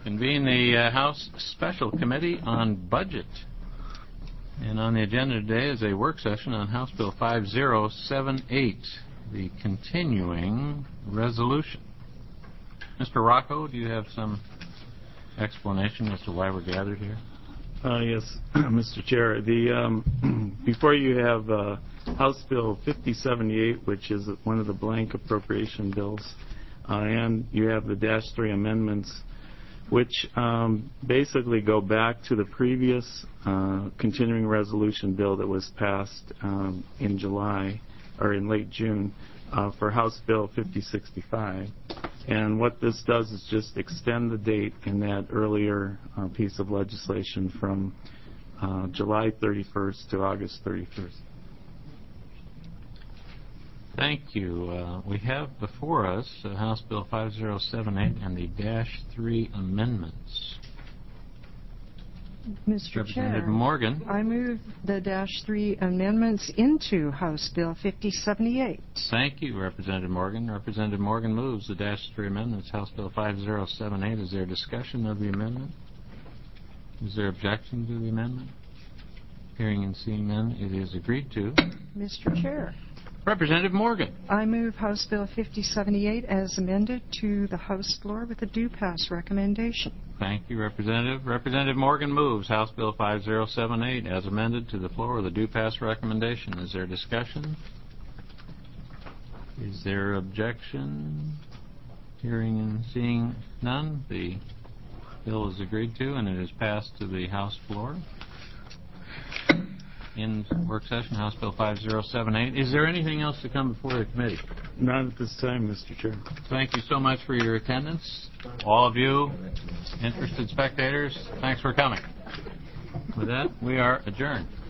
Convene the House Special Committee on Budget. And on the agenda today is a work session on House Bill 5078, the continuing resolution. Mr. Rocco, do you have some explanation as to why we're gathered here? Yes, Mr. Chair. Before you have House Bill 5078, which is one of the blank appropriation bills, and you have the -3 amendments, which basically go back to the previous continuing resolution bill that was passed in July or in late June for House Bill 5065. And what this does is just extend the date in that earlier piece of legislation from July 31st to August 31st. Thank you. We have before us House Bill 5078 and the -3 amendments. Mr. Representative Chair, Morgan. I move the -3 amendments into House Bill 5078. Thank you, Representative Morgan. Representative Morgan moves the -3 amendments, House Bill 5078. Is there discussion of the amendment? Is there objection to the amendment? Hearing and seeing none, it is agreed to. Mr. Chair, Representative Morgan. I move House Bill 5078 as amended to the House floor with a do-pass recommendation. Thank you, Representative. Representative Morgan moves House Bill 5078 as amended to the floor with a do-pass recommendation. Is there discussion? Is there objection? Hearing and seeing none, the bill is agreed to and it is passed to the House floor. In work session, House Bill 5078. Is there anything else to come before the committee? Not at this time, Mr. Chair. Thank you so much for your attendance. All of you, interested spectators, thanks for coming. With that, we are adjourned.